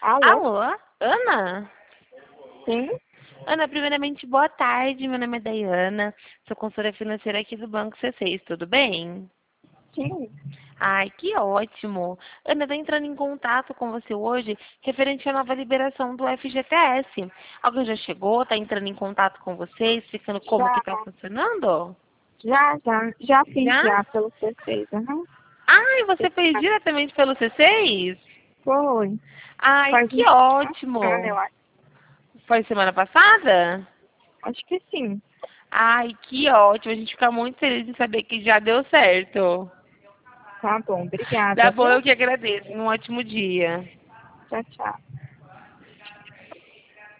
Alô? Alô, Ana? Sim? Ana, primeiramente, boa tarde. Meu nome é Dayana, sou consultora financeira aqui do Banco C6, tudo bem? Sim. Ai, que ótimo. Ana, eu tô entrando em contato com você hoje referente à nova liberação do FGTS. Alguém já chegou, tá entrando em contato com você, explicando como Já, que tá funcionando? já fiz Já? já pelo C6, aham. Ai, você fez diretamente pelo C6? Foi. Ai, Faz que uma semana, ótimo. eu acho. Foi semana passada? Acho que sim. Ai, que ótimo. A gente fica muito feliz em saber que já deu certo. Tá bom, obrigada, Tá bom, viu? eu que agradeço. Um ótimo dia. Tchau, tchau.